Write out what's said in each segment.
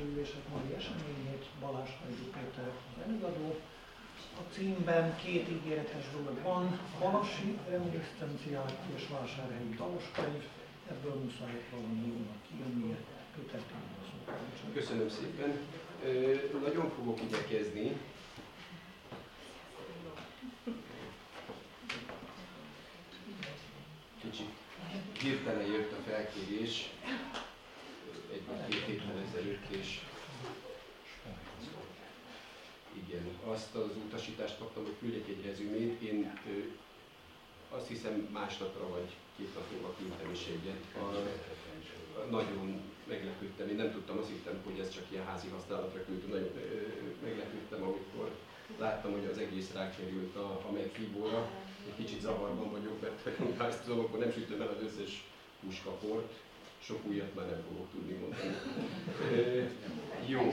Művészet mai eseményét, Balázs Hajdú Péter az előadó. A címben két ígéretes dolog van, balasi reminiscenciák és vásárhelyi daloskönyv, ebből muszáj valami jónak kijönnie. Péter Péter. Köszönöm szépen. Nagyon fogok igyekezni. Kicsit hirtelen jött a felkérés, egy-két héttel ezelőtt, és igen, azt az utasítást kaptam, hogy küldjek egy rezümét. Én azt hiszem másnapra vagy 2 nap múlva küldtem is egyet. Nagyon meglepődtem, én nem tudtam, azt hittem, hogy ez csak ilyen házi használatra küldtem. Nagyon meglepődtem, amikor láttam, hogy az egész rákerült a meghívóra. Egy kicsit zavarban vagyok, mert ha ezt tudom, akkor nem sütöm el az összes puskaport. Sok újat már nem fogok tudni mondani. Jó.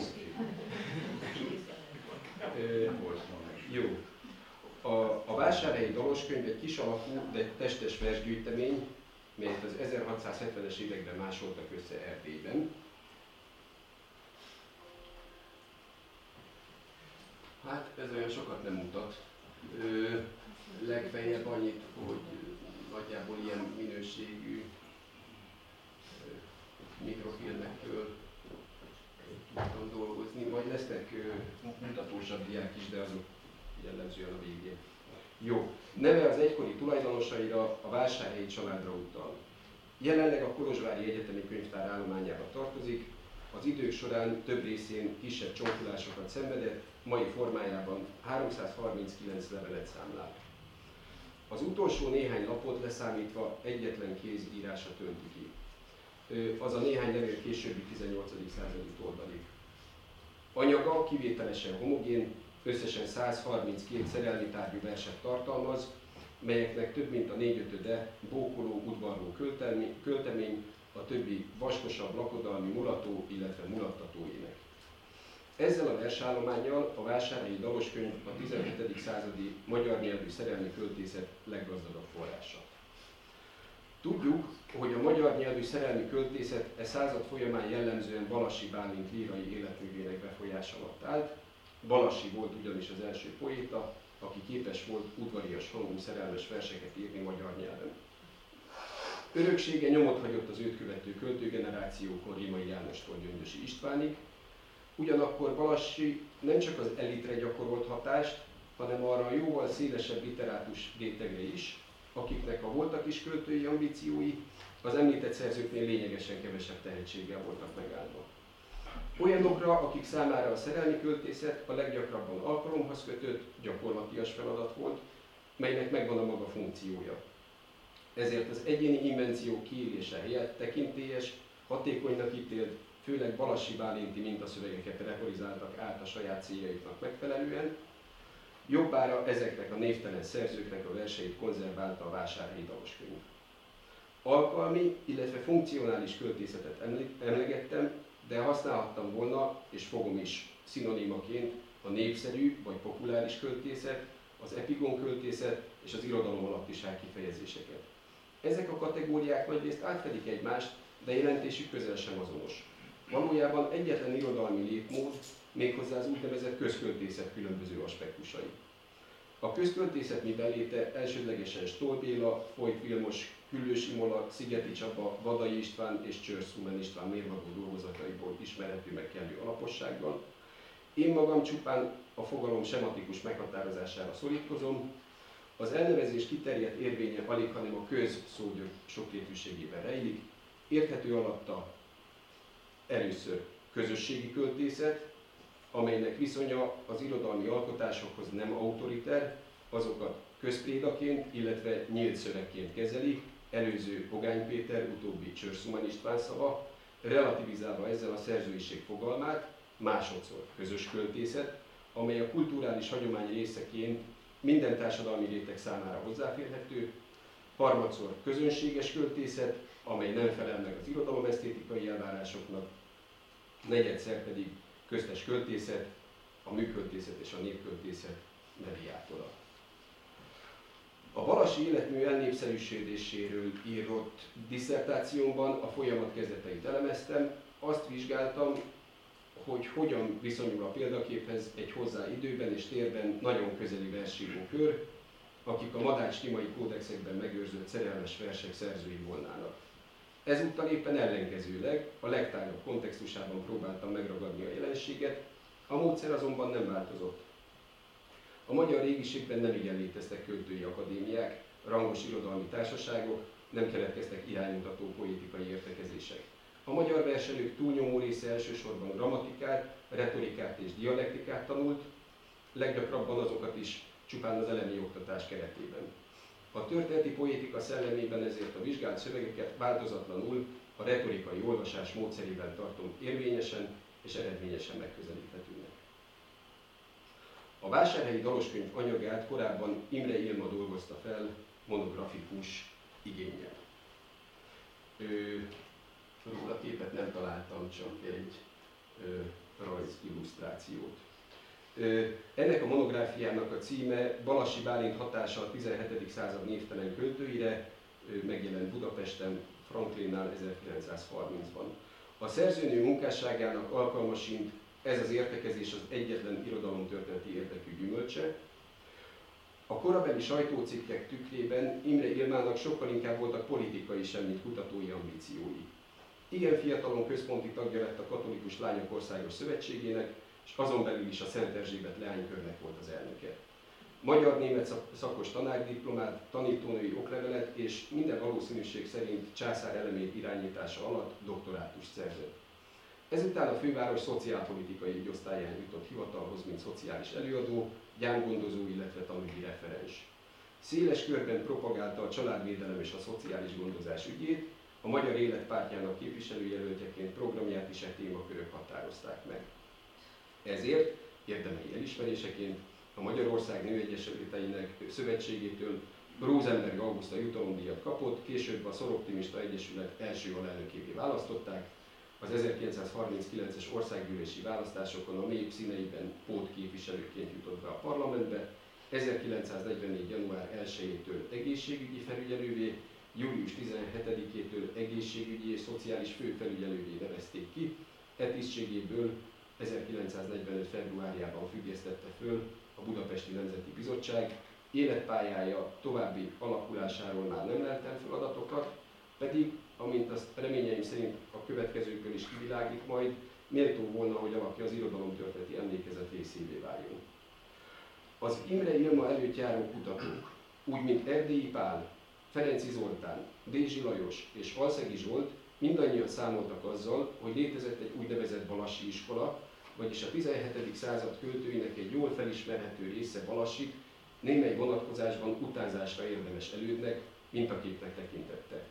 Jó. A vásárhelyi daloskönyv egy kis alakú, de testes versgyűjtemény, melyet az 1670-es években másoltak össze Erdélyben. Hát ez olyan sokat nem mutat. Legfeljebb annyit, hogy nagyjából ilyen minőségű mikrofilmekről tudtam dolgozni, majd lesznek mutatósabb diák is, de azok jellemzően a végén. Jó. Neve az egykori tulajdonosaira, a vásárhelyi családra utal. Jelenleg a Kolozsvári Egyetemi Könyvtár állományába tartozik, az idők során több részén kisebb csonkulásokat szenvedett, mai formájában 339 levelet számlál. Az utolsó néhány lapot leszámítva egyetlen kéz írása tölti ki. Az a néhány levél későbbi 18. századi oldalik. Anyaga kivételesen homogén, összesen 132 szerelmi tárgyú verset tartalmaz, melyeknek több mint a 4/5-e bókoló, udvarló költemény, a többi vaskosabb lakodalmi mulató, illetve mulattató ének. Ezzel a versállománnyal a vásárhelyi daloskönyv a 17. századi magyar nyelvű szerelmi költészet leggazdagabb forrása. Tudjuk, hogy a magyar nyelvű szerelmi költészet e század folyamán jellemzően Balassi Bálint lírai életművének befolyása alatt állt. Balassi volt ugyanis az első poéta, aki képes volt udvarias hangú szerelmes verseket írni magyar nyelven. Öröksége nyomot hagyott az őt követő költőgenerációkon Rémai Jánostól Gyöngyösi Istvánig, ugyanakkor Balassi nem csak az elitre gyakorolt hatást, hanem arra a jóval szélesebb literátus rétegre is, akiknek a voltak is költői ambíciói, az említett szerzőknél lényegesen kevesebb tehetséggel voltak megáldva. Olyanokra, akik számára a szerelmi költészet a leggyakrabban alkalomhoz kötött, gyakorlatias feladat volt, melynek megvan a maga funkciója. Ezért az egyéni invenció kiélése helyett tekintélyes, hatékonynak ítélt, főleg Balassi Bálinti mintaszövegeket rehorizáltak át a saját céljaiknak megfelelően, jobbára ezeknek a névtelen szerzőknek a verseit konzerválta a vásárhelyi daloskönyv. Alkalmi, illetve funkcionális költészetet emlegettem, de használhattam volna, és fogom is szinonimaként a népszerű vagy populáris költészet, az epigon költészet és az irodalom alattiság kifejezéseket. Ezek a kategóriák nagyrészt átfedik egymást, de jelentésük közel sem azonos. Valójában egyetlen irodalmi létmód, méghozzá az úgynevezett közköltészet különböző aspektusai. A közköltészet mibenléte elsődlegesen Stoll Béla, Foyt Vilmos, Küllős Imola, Szigeti Csaba, Vadai István és Csörsz-Humen István mérvadó dolgozataiból ismerhető meg kellő alapossággal. Én magam csupán a fogalom sematikus meghatározására szorítkozom. Az elnevezés kiterjedt érvénye alighanem a köz szó sokrétűségében rejlik. Érthető alatta először közösségi költészet, amelynek viszonya az irodalmi alkotásokhoz nem autoriter, azokat közprédaként, illetve nyílt szövegként kezeli, előző Pogány Péter, utóbbi Csörsz-Humen István szava, relativizálva ezzel a szerzőiség fogalmát, másodszor közös költészet, amely a kulturális hagyomány részeként minden társadalmi réteg számára hozzáférhető, harmadszor közönséges költészet, amely nem felel meg az irodalomesztétikai elvárásoknak, negyedszer pedig köztes költészet, a műköltészet és a népköltészet mediátora. A balassi életmű elnépszerűsödéséről írott disszertációmban a folyamat kezdeteit elemeztem, azt vizsgáltam, hogy hogyan viszonyul a példaképhez egy hozzá időben és térben nagyon közeli versírókör, akik a madács-timai kódexekben megőrzött szerelmes versek szerzői volnának. Ezúttal éppen ellenkezőleg a legtágabb kontextusában próbáltam megragadni a jelenséget, a módszer azonban nem változott. A magyar régiségben nem igen léteztek költői akadémiák, rangos irodalmi társaságok, nem keletkeztek iránymutató poétikai értekezések. A magyar verselők túlnyomó része elsősorban grammatikát, retorikát és dialektikát tanult, leggyakrabban azokat is csupán az elemi oktatás keretében. A történeti poétika szellemében ezért a vizsgált szövegeket változatlanul a retorikai olvasás módszerében tartom érvényesen és eredményesen megközelíthetőnek. A vásárhelyi daloskönyv anyagát korábban Imre Ilma dolgozta fel monografikus igénnyel. Róla képet nem találtam, csak egy rajzillusztrációt. Ennek a monográfiának a címe Balassi Bálint hatása a 17. század névtelen költőire, megjelent Budapesten Franklinnál 1930-ban. A szerzőnő munkásságának alkalmasint ez az értekezés az egyetlen irodalomtörténeti érdekű gyümölcse. A korabeli sajtócikkek tükrében Imre Ilmának sokkal inkább voltak politikai semmit kutatói ambíciói. Igen fiatalon központi tagja lett a Katolikus Lányok Országos Szövetségének, és azon belül is a Szent Erzsébet leánykörnek volt az elnöke. Magyar-német szakos tanárdiplomát, tanítónői oklevelet és minden valószínűség szerint császár elemét irányítása alatt doktorátust szerzett. Ezután a főváros szociálpolitikai ügyosztályán jutott hivatalhoz, mint szociális előadó, gyámgondozó, illetve tanügyi referens. Széles körben propagálta a családvédelem és a szociális gondozás ügyét, a Magyar Élet pártjának képviselőjelöltjeként programját is e témakörök határozták meg. Ezért érdemei elismeréseként a Magyarország Nőegyesületeinek Szövetségétől Rosenberg Auguszta jutalomdíjat kapott, később a Szoroptimista Egyesület első alelnökévé választották, az 1939-es országgyűlési választásokon a nép színeiben pótképviselőként jutott be a parlamentbe, 1944. január 1-től egészségügyi felügyelővé, július 17-től egészségügyi és szociális főfelügyelővé nevezték ki, e tisztségéből 1945. februárjában függesztette föl a Budapesti Nemzeti Bizottság, életpályája további alakulásáról már nem lelt el feladatokat, pedig, amint azt reményeim szerint a következőkből is kivilágít majd, méltó volna, hogy valaki az irodalomtörténeti emlékezet részévé váljon. Az Imre Ilma előtt járó kutatók, úgy mint Erdélyi Pál, Ferenczy Zoltán, Dézsi Lajos és Alszegi Zsolt mindannyian számoltak azzal, hogy létezett egy úgynevezett balassi iskola, vagyis a 17. század költőinek egy jól felismerhető része Balassit némely vonatkozásban utánzásra érdemes elődnek, mintaképnek tekintette.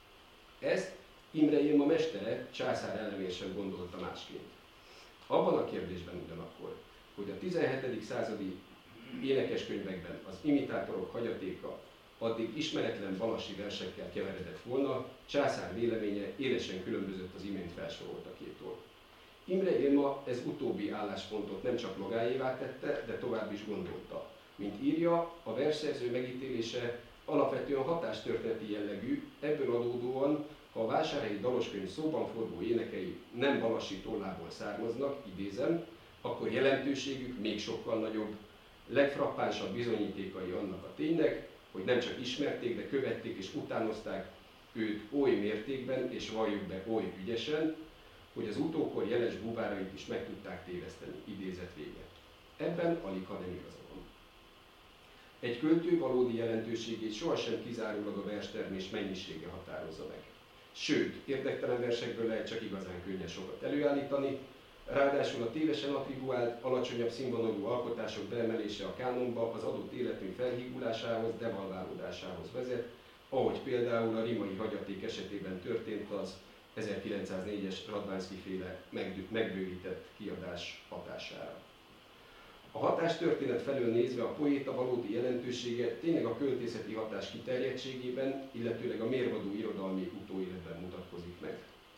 Ezt Imre Ilma mestere, Császár Elemér sem gondolta másként. Abban a kérdésben ugyanakkor, hogy a 17. századi énekeskönyvekben az imitátorok hagyatéka addig ismeretlen balassi versekkel keveredett volna, Császár véleménye élesen különbözött az imént felsoroltakétól. Imre Ilma ez utóbbi álláspontot nem csak magáévá tette, de tovább is gondolta. Mint írja, a versszerző megítélése alapvetően hatástörténeti jellegű, ebből adódóan, ha a vásárhelyi daloskönyv szóban forgó énekei nem balassi tollából származnak, idézem, akkor jelentőségük még sokkal nagyobb, legfrappánsabb bizonyítékai annak a ténynek, hogy nem csak ismerték, de követték és utánozták őt oly mértékben és valljuk be oly ügyesen, hogy az utókor jeles búvárait is meg tudták téveszteni, idézet vége. Ebben alig ha nem igaza van. Egy költő valódi jelentőségét sohasem kizárólag a verstermés mennyisége határozza meg. Sőt, érdektelen versekből lehet csak igazán könnyen sokat előállítani, ráadásul a tévesen attribuált, alacsonyabb színvonalú alkotások beemelése a kánonba az adott életmű felhígulásához, devalválódásához vezet, ahogy például a rimai hagyaték esetében történt az 1904-es Radvánszky-féle megbővített kiadás hatására. A hatástörténet felől nézve a poéta valódi jelentősége tényleg a költészeti hatás kiterjedtségében, illetőleg a mérvadó irodalmi utóéletben mutatkozik meg.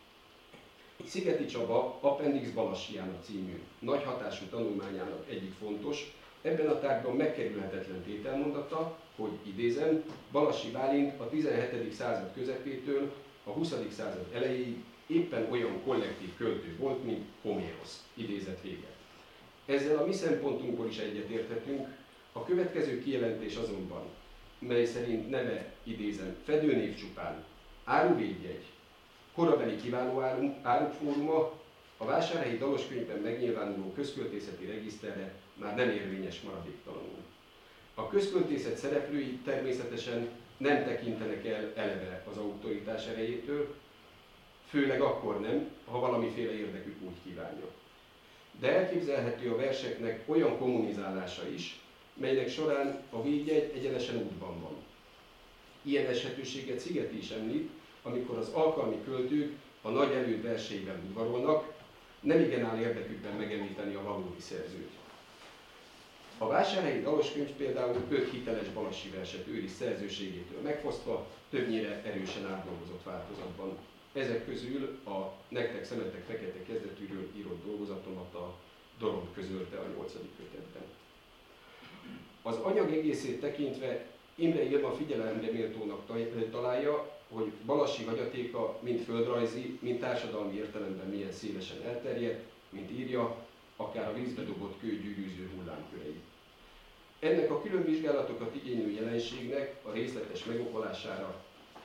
Szigeti Csaba Appendix Balassiának című nagy hatású tanulmányának egyik fontos, ebben a tárgyban megkerülhetetlen tételmondata, hogy idézem, Balassi Bálint a 17. század közepétől a 20. század elejéig éppen olyan kollektív költő volt, mint Homérosz, idézet vége. Ezzel a mi szempontunkból is egyetérthetünk, a következő kijelentés azonban, mely szerint neve, idézem, fedőnév csupán, áruvédjegy, korabeli kiváló áruk fóruma, a vásárhelyi daloskönyvben megnyilvánuló közköltészeti regiszterre már nem érvényes maradéktalanul. A közköltészet szereplői természetesen nem tekintenek el eleve az autoritás erejétől, főleg akkor nem, ha valamiféle érdekük úgy kívánja. De elképzelhető a verseknek olyan kommunizálása is, melynek során a védjegy egyenesen útban van. Ilyen esetőséget Szigeti is említ, amikor az alkalmi költők a nagy előd verseiben udvarolnak, nem igen áll érdekükben megemlíteni a valódi szerzőt. A vásárhelyi daloskönyv például 5 hiteles balassi verset őriz szerzőségétől megfosztva, többnyire erősen átdolgozott változatban. Ezek közül a Nektek szemetek fekete kezdetűről írott dolgozatomat a Doront közölte a 8. kötetben. Az anyag egészét tekintve Imre Irma figyelemre méltónak találja, hogy balassi hagyatéka mind földrajzi, mind társadalmi értelemben milyen szélesen elterjedt, mint írja, akár a vízbe dobott kő gyűrűző hullámkörei. Ennek a külön vizsgálatokat igénylő jelenségnek a részletes megokolására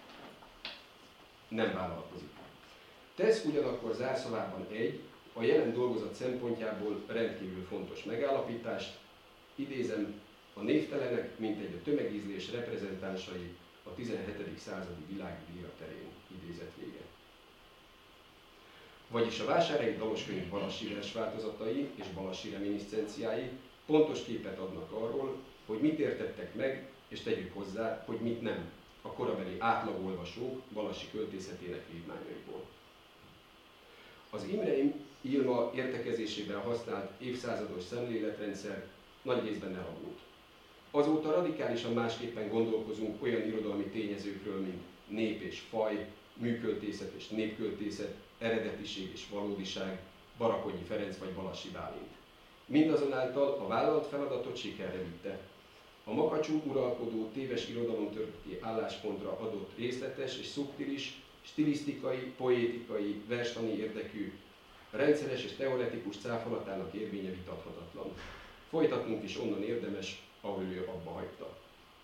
nem vállalkozik. Tesz ugyanakkor zárszavában egy, a jelen dolgozat szempontjából rendkívül fontos megállapítást, idézem, a névtelenek, mintegy a tömegízlés reprezentánsai a 17. századi világi díja terén, idézet vége. Vagyis a vásárhelyi daloskönyv balassi versváltozatai és balassi reminiscenciái pontos képet adnak arról, hogy mit értettek meg, és tegyük hozzá, hogy mit nem a korabeli átlagolvasók balassi költészetének vívmányaiból. Az Imre Irma értekezésében használt évszázados szemléletrendszer nagy részben elavult. Azóta radikálisan másképpen gondolkozunk olyan irodalmi tényezőkről, mint nép és faj, műköltészet és népköltészet, eredetiség és valódiság, Barakonyi Ferenc vagy Balassi Bálint. Mindazonáltal a vállalt feladatot sikerre vitte. A makacsú uralkodó téves irodalomtörténeti álláspontra adott részletes és szubtilis, stilisztikai, poétikai, verstani érdekű, rendszeres és teoretikus cáfolatának érvénye vitathatatlan. Folytatnunk is onnan érdemes, ahol ő abba hagyta.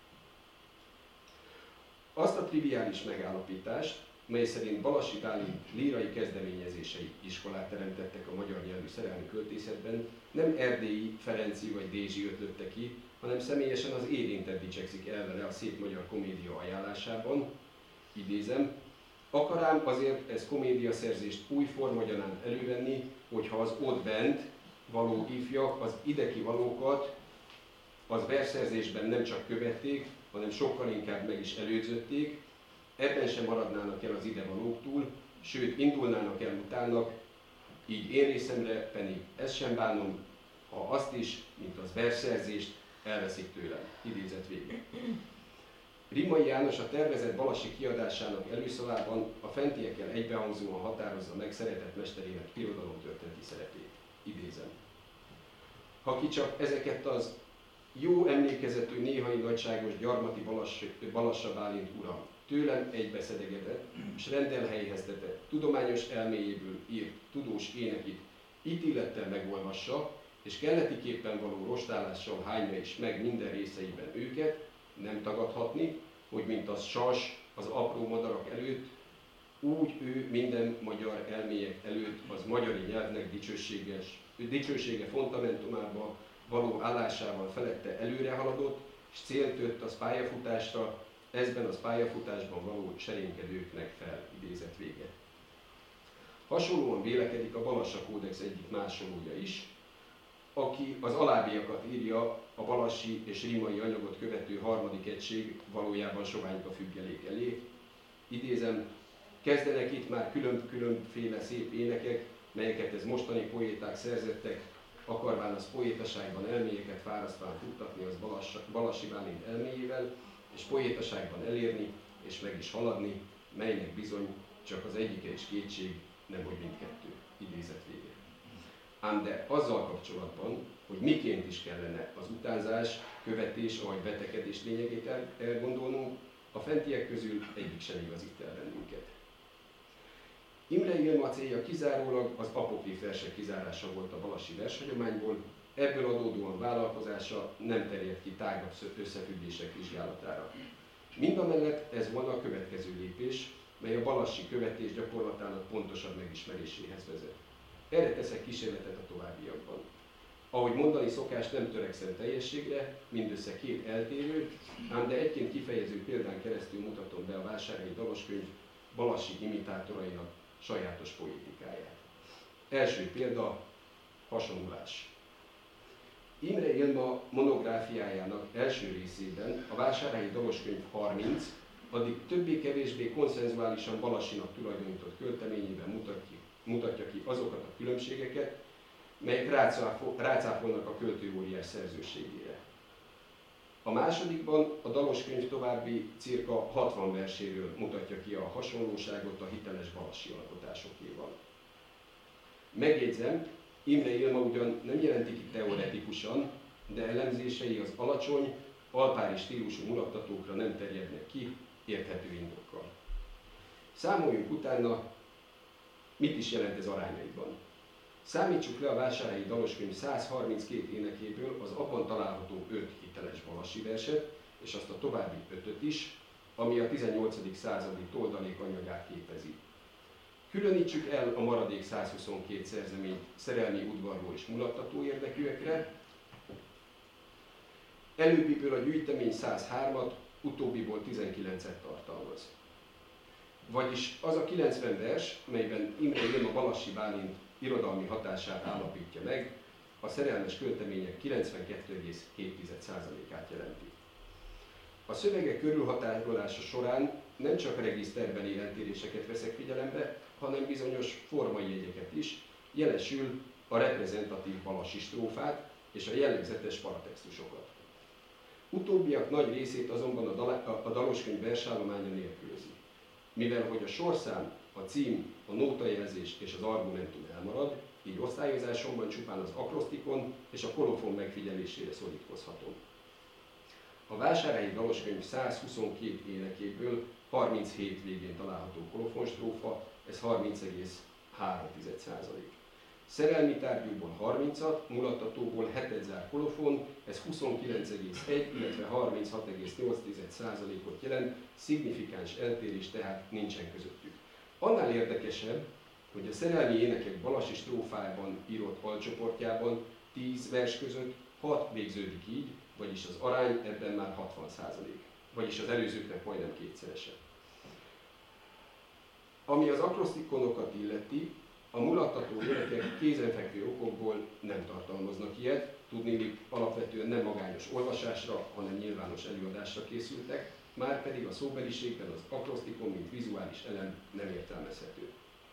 Azt a triviális megállapítást, mely szerint Balassi Bálint lírai kezdeményezései iskolát teremtettek a magyar nyelvű szerelmi költészetben, nem erdélyi, ferenci vagy dézsi ötlötte ki, hanem személyesen az érintett dicsekszik el vele a szép magyar komédia ajánlásában, idézem, akarám azért ez komédiaszerzést új formagyanán elővenni, hogyha az ott bent való ifjak az ideki valókat az versszerzésben nem csak követték, hanem sokkal inkább meg is előzötték, ebben sem maradnának el az idevalóktól, sőt indulnának el utának, így én részemre pedig ezt sem bánom, ha azt is, mint az versszerzést, elveszik tőlem. Idézet vége. Rimai János a tervezett balassi kiadásának előszavában a fentiekkel egybehangzóan határozza meg szeretett mesterének irodalomtörténeti szerepét. Idézem. Ha ki csak ezeket az jó emlékezetű, néhai nagyságos gyarmati Balassa Bálint uram tőlem egybeszedegedett, és rendelhelyeztetett, tudományos elméjéből írt tudós énekit ítélettel megolvassa, és keletiképpen való rostálással hányja is meg minden részeiben őket, nem tagadhatni, hogy mint az sas az apró madarak előtt, úgy ő minden magyar elmélyek előtt az magyari nyelvnek dicsősége fundamentumába való állásával felette előre haladott, és célt tört az pályafutásra, ezben az pályafutásban való serénykedőknek fel, idézet vége. Hasonlóan vélekedik a Balassa Kódex egyik másolója is, aki az alábbiakat írja a balassi és rímai anyagot követő harmadik egység valójában soványka függelék elé. Idézem, kezdenek itt már különféle szép énekek, melyeket ez mostani poéták szerzettek, akarván az poétaságban elmélyeket fárasztván futtatni az Balassi Bálint elméjével, és poétaságban elérni, és meg is haladni, melynek bizony csak az egyike is kétség, nemhogy mindkettő. Idézet vége. Ám de azzal kapcsolatban, hogy miként is kellene az utánzás, követés vagy vetekedés lényegét elgondolnunk, a fentiek közül egyik sem igazít el bennünket. Imre Ilma célja kizárólag az apokrif versek kizárása volt a balassi vershagyományból, ebből adódóan vállalkozása nem terjed ki tágabb összefüggések vizsgálatára. Mindamellett ez volna a következő lépés, mely a balassi követés gyakorlatának pontosabb megismeréséhez vezet. Erre teszek kísérletet a továbbiakban. Ahogy mondani szokás, nem törekszem teljességre, mindössze két eltérő, ám de egyként kifejező példán keresztül mutatom be a Vásárhelyi Daloskönyv balassi imitátorainak sajátos poétikáját. Első példa, hasonlás. Imre Ilma monográfiájának első részében a Vásárhelyi Daloskönyv 30, addig többé-kevésbé konszenzuálisan balassinak tulajdonított költeményében mutatja ki azokat a különbségeket, melyek rácáfolnak a költőóriás szerzőségére. A másodikban a daloskönyv további cirka 60 verséről mutatja ki a hasonlóságot a hiteles balassi alkotásokéval. Megjegyzem, Imre Ilma ugyan nem jelenti ki teoretikusan, de elemzései az alacsony, alpári stílusú mulattatókra nem terjednek ki, érthető indokkal. Számoljunk utána, mit is jelent ez arányaiban. Számítsuk le a Vásárhelyi Daloskönyv 132 énekéből az abban található 5 hiteles balassi verset, és azt a további 5-öt is, ami a 18. századi toldalék anyagát képezi. Különítsük el a maradék 122 szerzeményt szerelmi, udvarló és mulattató érdekűekre. Előbbiből a gyűjtemény 103-at, utóbbiból 19-et tartalmaz. Vagyis az a 90 vers, melyben Imre Ilma Balassi Bálint irodalmi hatását állapítja meg, a szerelmes költemények 92,7%-át jelenti. A szövegek körülhatárolása során nem csak regiszterbeli eltéréseket veszek figyelembe, hanem bizonyos formai jegyeket is, jelesül a reprezentatív balassi strófát és a jellegzetes paratextusokat. Utóbbiak nagy részét azonban a daloskönyv versállománya nélkülözi. Mivel hogy a sorszám, a cím, a nótajelzés és az argumentum elmarad, így osztályozásomban csupán az akrosztikon és a kolofon megfigyelésére szorítkozhatom. A Vásárhelyi Daloskönyv 122 énekéből 37 végén található kolofonstrófa, ez 30,3%. Szerelmi tárgyúból 30-at, mulattatóból 7000 kolofon, ez 29,1, illetve 36,8%-ot jelent, szignifikáns eltérés tehát nincsen közöttük. Annál érdekesebb, hogy a szerelmi énekek balassi strófájában írott alcsoportjában 10 vers között 6 végződik így, vagyis az arány ebben már 60%, vagyis az előzőknek majdnem kétszerese. Ami az akrosztikonokat illeti, a mulattató énekek kézenfekvő okokból nem tartalmaznak ilyet, tudniillik alapvetően nem magányos olvasásra, hanem nyilvános előadásra készültek, márpedig a szóbeliségben az akrosztikon, mint vizuális elem nem értelmezhető.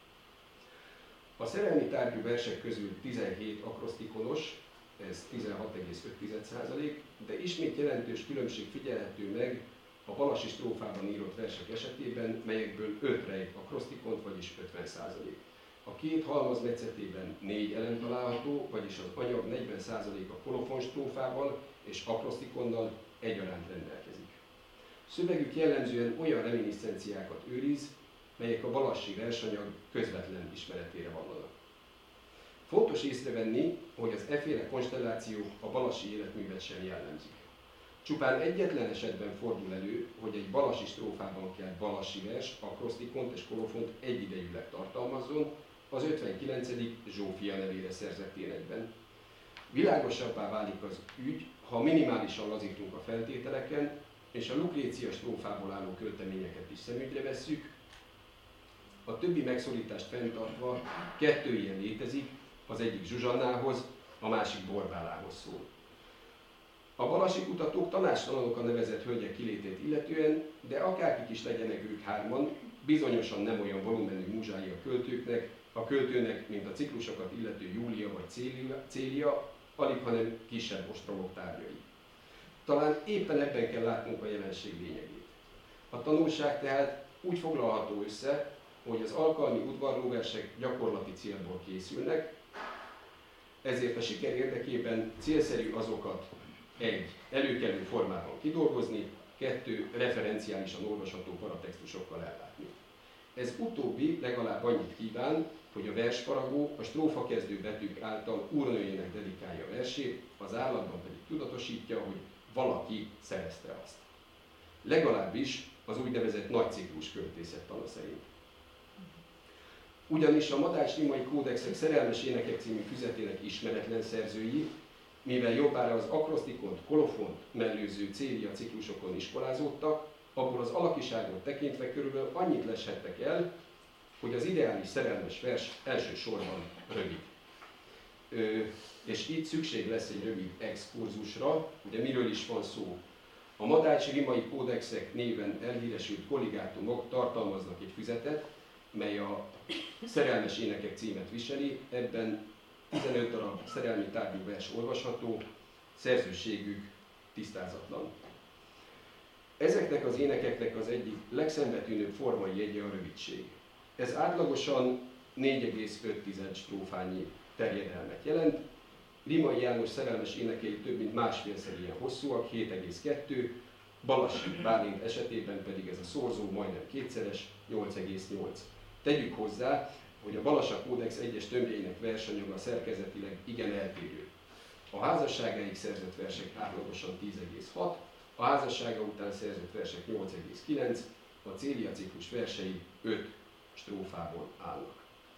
A szerelmi tárgyú versek közül 17 akrosztikonos, ez 16,5%, de ismét jelentős különbség figyelhető meg a balassi strófában írott versek esetében, melyekből 5 rejt akrosztikont, vagyis 50%. A két halmaz metszetében 4 elem található, vagyis az anyag 40%-a kolofon strófával és akrosztikonnal egyaránt rendelkezik. Szövegük jellemzően olyan reminiszenciákat őriz, melyek a balassi versanyag közvetlen ismeretére vallanak. Fontos észrevenni, hogy az efféle konstellációk a balassi életművet sem jellemzik. Csupán egyetlen esetben fordul elő, hogy egy balassi strófában kell balassi vers, akrosztikont és kolofont egyidejűleg tartalmazzon, az 59. Zsófia nevére szerzett énekben. Világosabbá válik az ügy, ha minimálisan lazítunk a feltételeken, és a Lukrécia strófából álló költeményeket is szemügyre vesszük. A többi megszorítást fenntartva 2 ilyen létezik, az egyik Zsuzsannához, a másik Borbálához szól. A balassi kutatók tanácstalanok a nevezett hölgyek kilétét illetően, de akárkik is legyenek ők hárman, bizonyosan nem olyan volumenű múzsái a költőnek, mint a ciklusokat illető Júlia vagy Célia, alig hanem kisebb ostromok tárgyai. Talán éppen ebben kell látnunk a jelenség lényegét. A tanulság tehát úgy foglalható össze, hogy az alkalmi udvarlóversek gyakorlati célból készülnek, ezért a siker érdekében célszerű azokat 1. előkelő formában kidolgozni, 2. referenciálisan olvasható paratextusokkal ellátni. Ez utóbbi legalább annyit kíván, hogy a versfaragó a strófakezdő betűk által úrnőjének dedikálja a versét, az állatban pedig tudatosítja, hogy valaki szerezte azt. Legalábbis az úgynevezett nagyciklus költészettana szerint. Ugyanis a Madács-Rimai Kódexek Szerelmes énekek című füzetének ismeretlen szerzői, mivel jobbára az akrosztikont, kolofont mellőző célia ciklusokon iskolázódtak, abból az alakiságot tekintve körülbelül annyit leshettek el, hogy az ideális szerelmes vers elsősorban rövid. És itt szükség lesz egy rövid exkurzusra, ugye miről is van szó. A Madács-Rimai Kódexek néven elhíresült kolligátumok tartalmaznak egy füzetet, mely a szerelmes énekek címet viseli, ebben 15 darab szerelmi tárgyú vers olvasható, szerzőségük tisztázatlan. Ezeknek az énekeknek az egyik legszembetűnőbb formai jegye a rövidség. Ez átlagosan 4,5 strófányi terjedelmet jelent. Rimai János szerelmes énekei több mint másfélszer ilyen hosszúak, 7,2, Balassi Bálint esetében pedig ez a szorzó majdnem kétszeres, 8,8. Tegyük hozzá, hogy a Balassa Kódex egyes tömbjeinek versanyaga szerkezetileg igen eltérő. A házasságáig szerzett versek átlagosan 10,6, a házassága után szerzett versek 8,9, a célia ciklus versei 5 strófából állnak.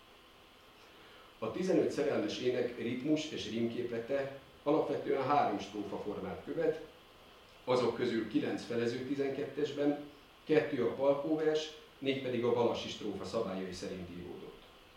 A 15 szerelmes ének ritmus és rímképlete alapvetően 3 strófa formát követ, azok közül 9 felező 12-esben, 2 a palkóvers, 4 pedig a balassi strófa szabályai szerint íródott.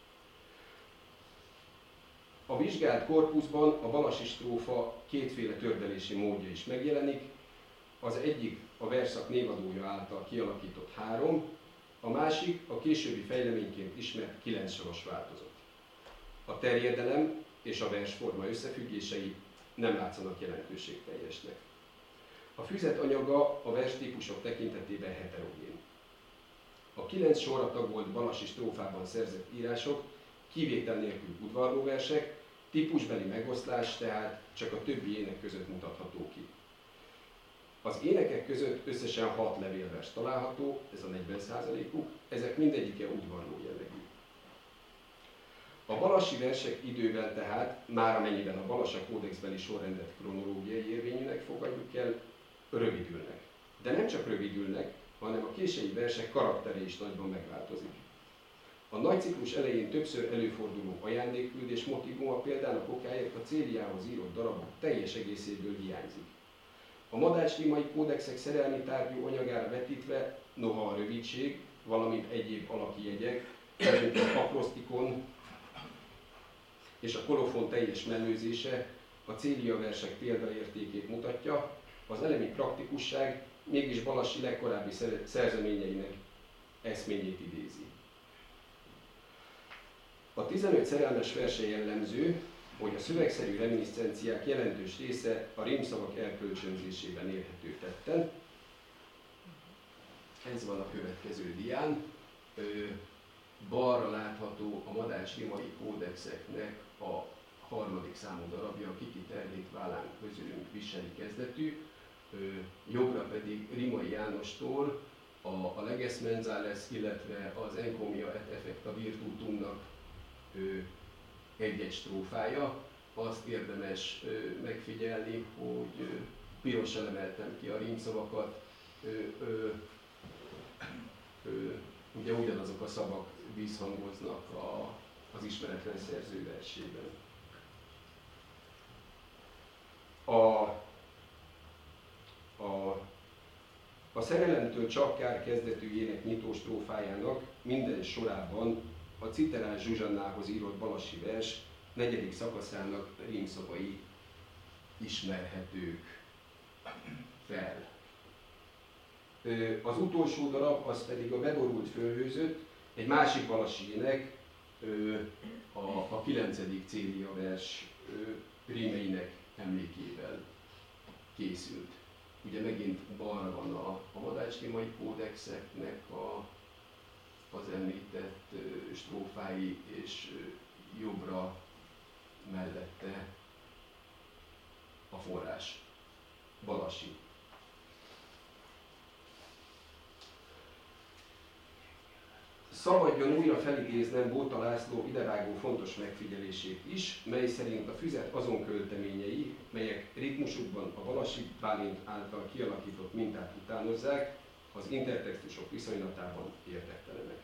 A vizsgált korpuszban a balassi strófa kétféle tördelési módja is megjelenik, az egyik a versszak névadója által kialakított 3, a másik a későbbi fejleményként ismert 9 soros változat. A terjedelem és a versforma összefüggései nem látszanak jelentőségteljesnek. A füzet anyaga a verstípusok tekintetében heterogén. A 9 sorra tagolt balassi strófában szerzett írások kivétel nélkül udvarlóversek, típusbeli megoszlás tehát csak a többi ének között mutatható ki. Az énekek között összesen 6 levélvers található, ez a 40%-uk, ezek mindegyike udvarló jellegű. A balassi versek idővel tehát, már amennyiben a Balassa kódexbeli sorrendet kronológiai érvényűnek fogadjuk el, rövidülnek. De nem csak rövidülnek, hanem a késői versek karaktere is nagyban megváltozik. A nagy ciklus elején többször előforduló ajándékküldés motívuma példának okáért a céliához írott darabok teljes egészéből hiányzik. A Madács-Rimai Kódexek szerelmi tárgyú anyagára vetítve, noha a rövidség, valamint egyéb alaki jegyek, mint az akrosztikon és a kolofon teljes mellőzése a célia versek példaértékét mutatja, az elemi praktikusság mégis Balassi legkorábbi szerzeményeinek eszményét idézi. A 15 szerelmes verse jellemző, hogy a szövegszerű reminiscenciák jelentős része a rímszavak elkölcsönzésében érhető tetten. Ez van a következő dián. Balra látható a Madács-Rimai Kódexeknek a 3. számú darabja, Kiki terhét vállán közülünk viseli kezdetű, jobbra pedig Rimai Jánostól a Leges Menzales, illetve az Encomia et effecta virtutumnak egy-egy strófája. Azt érdemes megfigyelni, hogy pirossal emeltem ki a rímszavakat, ugye ugyanazok a szavak vízhangoznak az ismeretlen szerző versében. A szerelemtől csak kár kezdetű ének nyitó strófájának minden sorában a Citerás Zsuzsannához írott balassi vers 4. szakaszának rímszavai ismerhetők fel. Az utolsó darab, az pedig a Beborult fölhőzött, egy másik balassi ének, a 9. célia vers rímeinek emlékével készült. Ugye megint balra van a Madács-Rimai Kódexeknek az említett strófái, és jobbra mellette a forrás, Balassi. Szabadjon újra felidéznem Bóta László idevágó fontos megfigyelését is, mely szerint a füzet azon költeményei, melyek ritmusukban a Balasi Bálint által kialakított mintát utánozzák, az intertextusok viszonylatában érdektelenek.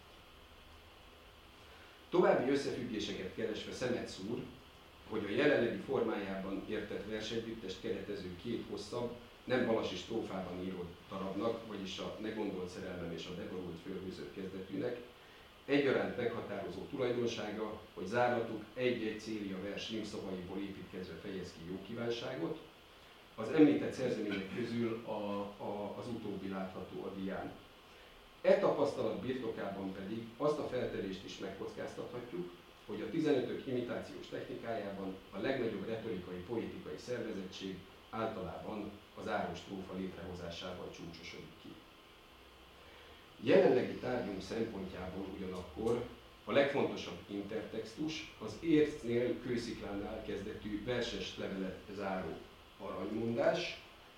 További összefüggéseket keresve szemet szúr, hogy a jelenlegi formájában értett versegyüttest keretező két hosszabb, nem balasi strófában írott darabnak, vagyis a Ne gondolt szerelmem és a Beborult fölhőzött kezdetűnek egyaránt meghatározó tulajdonsága, hogy zárlatuk egy-egy célja vers rímszavaiból építkezve fejez ki jó kívánságot. Az említett szerzemények közül az utóbbi látható a dián. E tapasztalat birtokában pedig azt a feltevést is megkockáztathatjuk, hogy a 15-ök imitációs technikájában a legnagyobb retorikai, poetikai szervezettség általában az záró strófa létrehozásával csúcsosodik ki. Jelenlegi tárgyunk szempontjából ugyanakkor a legfontosabb intertextus az Ércnél Kősziklánál kezdetű verses levelet záró aranymondás.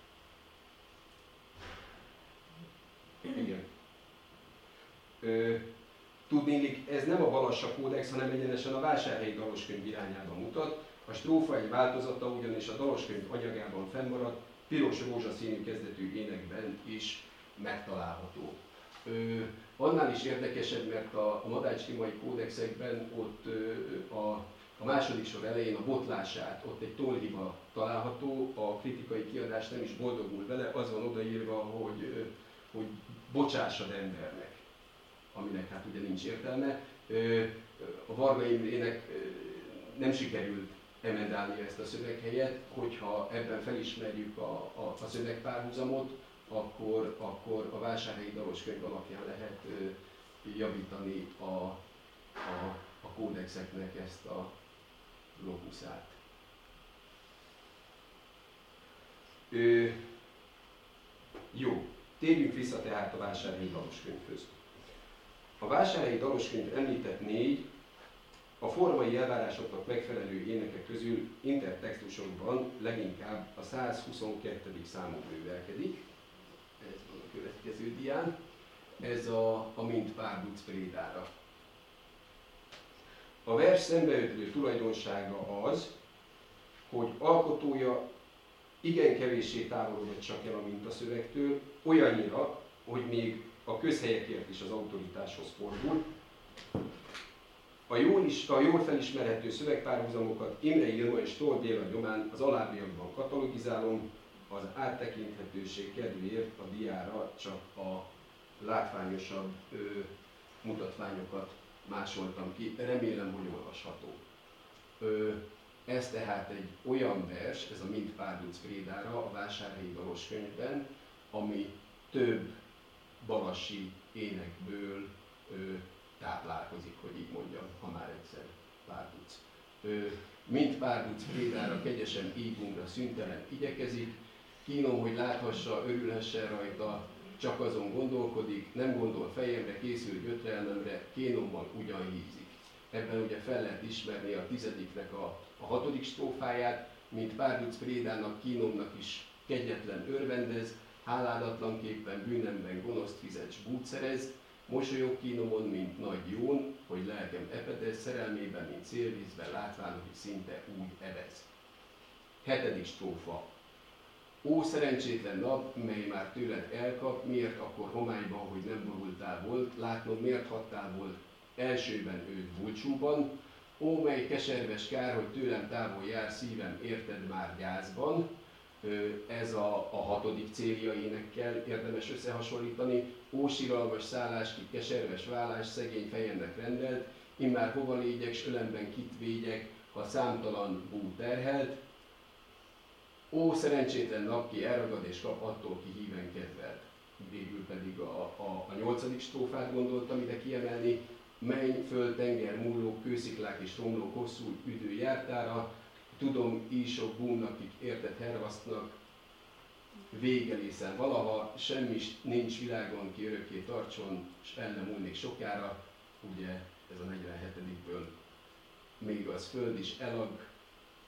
Igen. Tudnélik, ez nem a Balassa kódex, hanem egyenesen a Vásárhelyi daloskönyv irányába mutat. A strófa egy változata ugyanis a daloskönyv anyagában fennmaradt, piros rózsaszínű kezdetű énekben is megtalálható. Annál is érdekesebb, mert a madács-rimai kódexekben ott a második sor elején a botlását, ott egy tollhiba található, a kritikai kiadás nem is boldogul vele, az van odaírva, hogy bocsássad embernek, aminek hát ugye nincs értelme. A Varga Imrének nem sikerült emendálni ezt a szöveghelyet, hogyha ebben felismerjük a szövegpárhuzamot, akkor a Vásárhelyi daloskönyv alapján lehet javítani a kódexeknek ezt a lokuszát. Jó, térjünk vissza tehát a Vásárhelyi daloskönyvhöz. A Vásárhelyi daloskönyv említett 4 a formai elvárásoknak megfelelő énekek közül intertextusokban leginkább a 122. számon művelkedik. Ez van a következő dián. Ez a Mint Párduc prédára. A vers szembeötlő tulajdonsága az, hogy alkotója igen kevéssé távolodott csak el a mintaszövegtől, olyannyira, hogy még a közhelyekért is az autoritáshoz fordul. A jól felismerhető szövegpárhuzamokat Imre Irma és Tóth Béla nyomán az alábbiakban katalogizálom, az áttekinthetőség kedvéért a diára csak a látványosabb mutatványokat másoltam ki, remélem, hogy olvasható. Ez tehát egy olyan vers, ez a Mint Párduc prédára a Vásárhelyi daloskönyvben, ami több balasi énekből táplálkozik, hogy így mondjam, ha már egyszer Párduc. Mint Párduc prédára kegyesen ígungra szüntelen igyekezik, kínom, hogy láthassa, örülhessen rajta, csak azon gondolkodik, nem gondol fejemre, készül gyötrelmemre, kénommal ugyan hízik. Ebben ugye fel lehet ismerni a 10-nek a 6. strófáját, mint Párduc prédának, kínomnak is kegyetlen örvendez, hálálatlanképpen bűnemben gonoszt fizets bút szerez, mosolyog kínomon, mint nagy jón, hogy lelkem epedez, szerelmében, mint szélvízben, látván, hogy szinte úgy evez. 7. strófa. Ó, szerencsétlen nap, mely már tőled elkap, miért akkor homályban, hogy nem borultál volt, látnom, miért hattál volt elsőben őt búcsúban, ó, mely keserves kár, hogy tőlem távol jár, szívem érted már gyászban. Ez a 6. célja énekkel érdemes összehasonlítani. Ó, siralmas szállás, ki keserves vállás, szegény fejemnek rendelt, immár hova légyek, s ölemben kit végyek, ha számtalan bú terhelt. Ó, szerencsétlen nap, ki elragad és kap attól, ki híven kedvelt. Végül pedig a 8. strófát gondoltam ide kiemelni. Menj föl tenger múló, kősziklák és romlók hosszú üdő jártára, tudom, ísok búmnak, kik érted hervasztnak, végelészen valaha, semmi nincs világon, ki örökké tartson, s el nem múlnék sokára, ugye ez a 47-ből, még az föld is elag,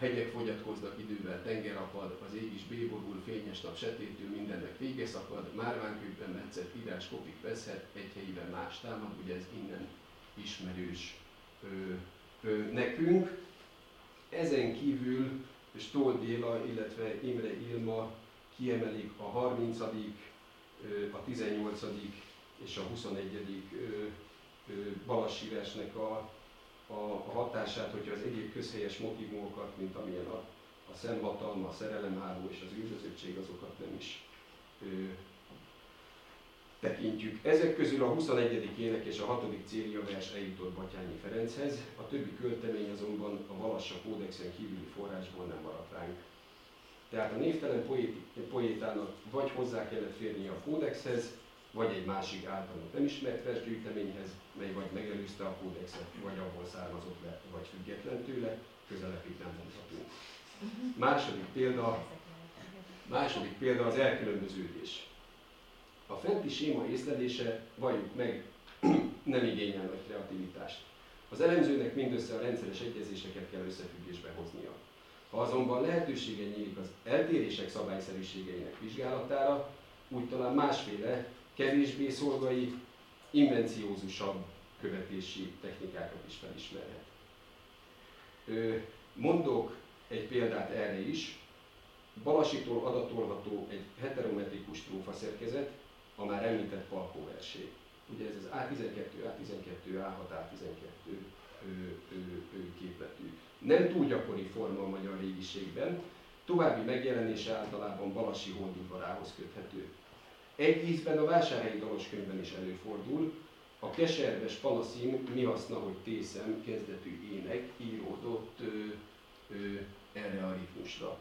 hegyek fogyatkoznak idővel, tenger apad, az ég is béborul, fényes nap sötétül, mindennek vége szakad, márványkőben metszett írás kopik veszhet, egy helyben más támad, ugye ez innen ismerős nekünk. Ezen kívül Stoll Béla, illetve Imre Ilma kiemelik a 30., a 18. és a 21. Balassi versnek a hatását, hogyha az egyéb közhelyes motívumokat, mint amilyen a szemhatalma, a szerelemháló és az üldözöttség, azokat nem is tekintjük. Ezek közül a 21. ének és a 6. Célia vers eljutott Batthyány Ferenchez, a többi költemény azonban a Balassa kódexen kívüli forrásból nem maradt ránk. Tehát a névtelen poétának vagy hozzá kellett férnie a kódexhez, vagy egy másik általunk nem ismert versgyűjteményhez, mely vagy megelőzte a kódexet, vagy abból származott le, vagy független tőle, közelebbi nem mondhatunk. Második példa az elkülönböződés. A fenti séma észlelése, valljuk meg, nem igényel nagy kreativitást. Az elemzőnek mindössze a rendszeres egyezéseket kell összefüggésbe hoznia. Ha azonban lehetősége nyílik az eltérések szabályszerűségeinek vizsgálatára, úgy talán másféle, kevésbé szolgai, invenciózusabb követési technikákat is felismerhet. Mondok egy példát erre is. Balassitól adatolható egy heterometrikus strófaszerkezet, a már említett Palkó versé. Ugye ez az A12, A12, A6, A12 képletű. Nem túl gyakori forma a magyar régiségben, további megjelenése általában Balassi holdudvarához köthető. Egy ízben a Vásárhelyi daloskönyvben is előfordul, a keserves panaszim, mi haszna, hogy tészem kezdetű ének íródott erre a ritmusra.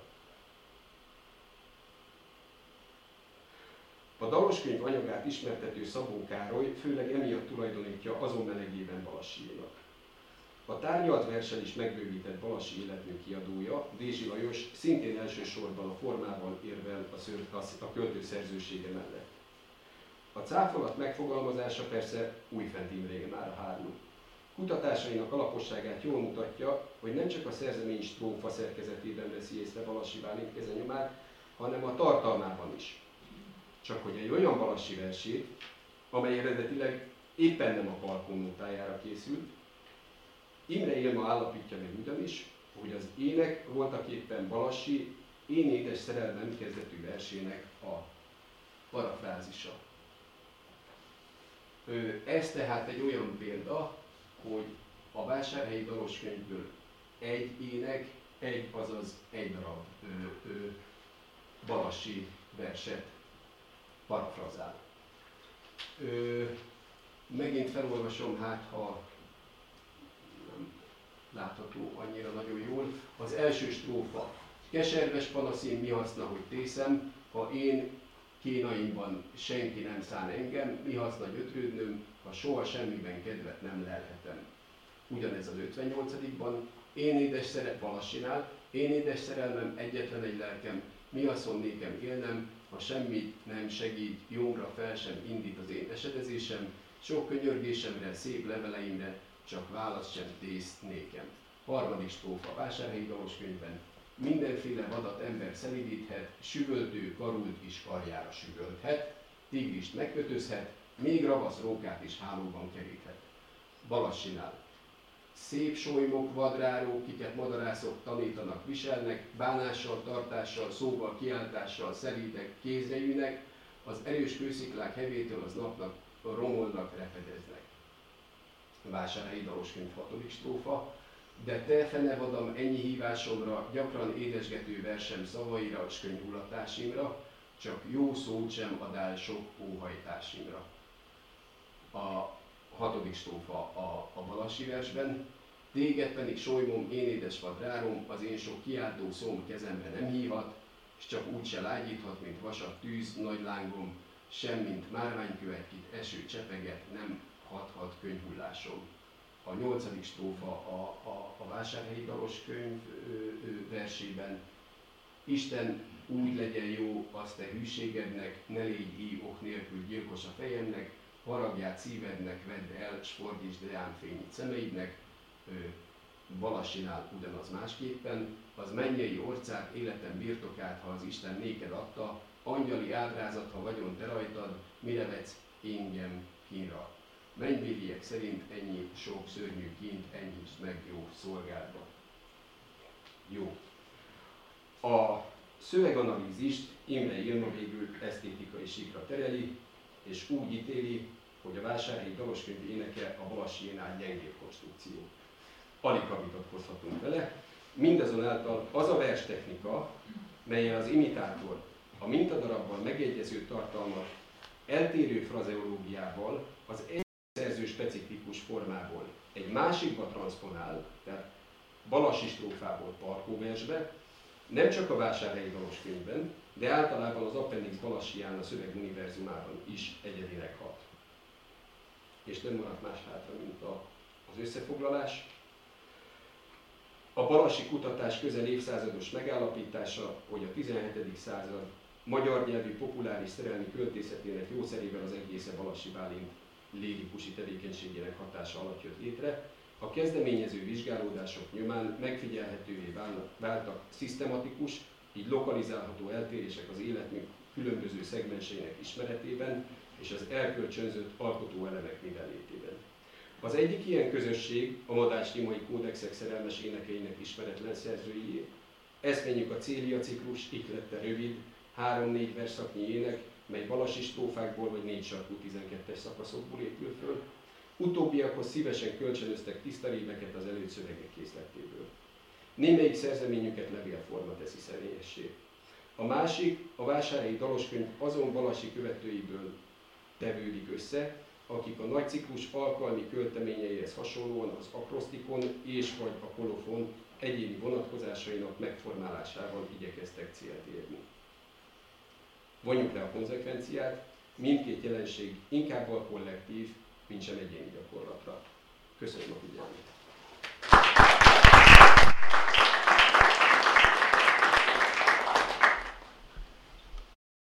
A daloskönyv anyagát ismertető Szabó Károly főleg emiatt tulajdonítja azon melegében Balassiénak. A tárgyalt verssel is megbővített Balassi életmű kiadója, Dézsi Lajos szintén elsősorban a formával érvel a költő szerzősége mellett. A cáfolat megfogalmazása persze Újfent Imrére már hárul. Kutatásainak alaposságát jól mutatja, hogy nem csak a szerzemény strófa szerkezetében veszi észre Balassi Bálint kezenyomát, hanem a tartalmában is. Csak hogy egy olyan Balassi versét, amely eredetileg éppen nem a Palkó nótájára készült, Imre Ilma állapítja meg ugyanis, hogy az ének voltaképpen Balassi Én édes szerelmem kezdetű versének a parafrázisa. Ez tehát egy olyan példa, hogy a Vásárhelyi daloskönyvből egy ének, azaz egy darab Balassi verset parafrazál. Megint felolvasom, hát ha nem látható annyira nagyon jól. Az első strófa. Keserves panaszim, mi haszna, hogy tészem, ha én kénaimban senki nem szán engem, mi haszna gyötrődnöm, ha soha semmiben kedvet nem lelhetem. Ugyanez az 58-ban, én édes Balassinál, én édes szerelmem, egyetlen egy lelkem, mi haszon nékem élnem, ha semmit nem segít, jómra fel sem indít az én esedezésem, sok könyörgésemre, szép leveleimre, csak választ sem tész nékem. Harmadik strófa Vásárhelyi daloskönyvben. Mindenféle vadat ember szelídíthet, süvöltő karult is karjára süvölthet, tigrist megkötözhet, még ravasz rókát is hálóban keríthet. Balassinál. Szép solymok, vadrárók, kiket madarászok tanítanak, viselnek, bánással, tartással, szóval, kiáltással, szerítek, kézrejűnek, az erős kősziklák hevétől az napnak romolnak, repedeznek. Vásárhelyi daloskönyv 6. strófa. De te, fenevadam, ennyi hívásomra, gyakran édesgető versem szavaira, s könyvulatásimra, csak jó szót sem adál sok óhajtásimra. A 6. strófa a Balassi versben. Téged pedig solymom, én édes vadrárom, az én sok kiáltó szóm kezembe nem hívhat, s csak úgy se lágyíthat, mint vasat tűz, nagy lángom, sem mint márványkövet, kit eső csepeget, nem hathat könyvhullásom. A 8. strófa a Vásárhelyi daloskönyv versében. Isten úgy legyen jó, azt te hűségednek, ne légy így ok nélkül gyilkos a fejemnek, haragját szívednek vedd el, s fordítsd reám fényit szemeidnek. Balassinál ugyanaz másképpen, az mennyei orcát, életem birtokát, ha az Isten néked adta, angyali ábrázat, ha vagyon te rajtad, mire vetsz engem kínra. Mennybéliek szerint ennyi sok szörnyű kint, enyhítsd meg jó szolgádba. Jó. A szöveganalízist Imre Ilma végül esztétikai síkra tereli, és úgy ítéli, hogy a Vásárhelyi Daloskönyv éneke a Balassinál gyengébb konstrukció. Alig vitatkozhatunk vele. Mindazonáltal az a verstechnika, melyen az imitátor a mintadarabban megegyező tartalmat eltérő frazeológiával az egy szerző specifikus formából egy másikba transzponál, tehát balassi strófából parkóversbe, nem csak a Vásárhelyi Daloskönyvben, de általában az Appendix Balassián a szöveguniverzumában is egyedileg hat. És nem maradt más hátra, mint az összefoglalás. A balassi kutatás közel évszázados megállapítása, hogy a 17. század magyar nyelvű populáris szerelmi költészetének jószerével az egésze Balassi Bálint lírikusi tevékenységének hatása alatt jött létre, a kezdeményező vizsgálódások nyomán megfigyelhetővé váltak szisztematikus, így lokalizálható eltérések az életünk különböző szegmenseinek ismeretében és az elkölcsönzött alkotóelemek mindenlétében. Az egyik ilyen közösség a Madách-Nyimai kódexek szerelmes énekeinek ismeretlen szerzőié. Eszményük a Célia ciklus, ihlette rövid, 3-4 versszaknyi ének, mely balassi strófákból vagy 4 sarkú 12-es szakaszokból épül föl. Utóbbiakhoz szívesen kölcsönöztek tiszta rémeket az előszövegek készletéből. Némelyik szerzeményüket levélforma teszi személyessé. A másik, a Vásárhelyi Daloskönyv azon balassi követőiből tevődik össze, akik a nagy ciklus alkalmi költeményeihez hasonlóan az akrosztikon és vagy a kolofon egyéni vonatkozásainak megformálásával igyekeztek célt érni. Vonjuk le a konzekvenciát, mindkét jelenség inkább a kollektív, mint sem egyéni gyakorlatra. Köszönöm a figyelmet!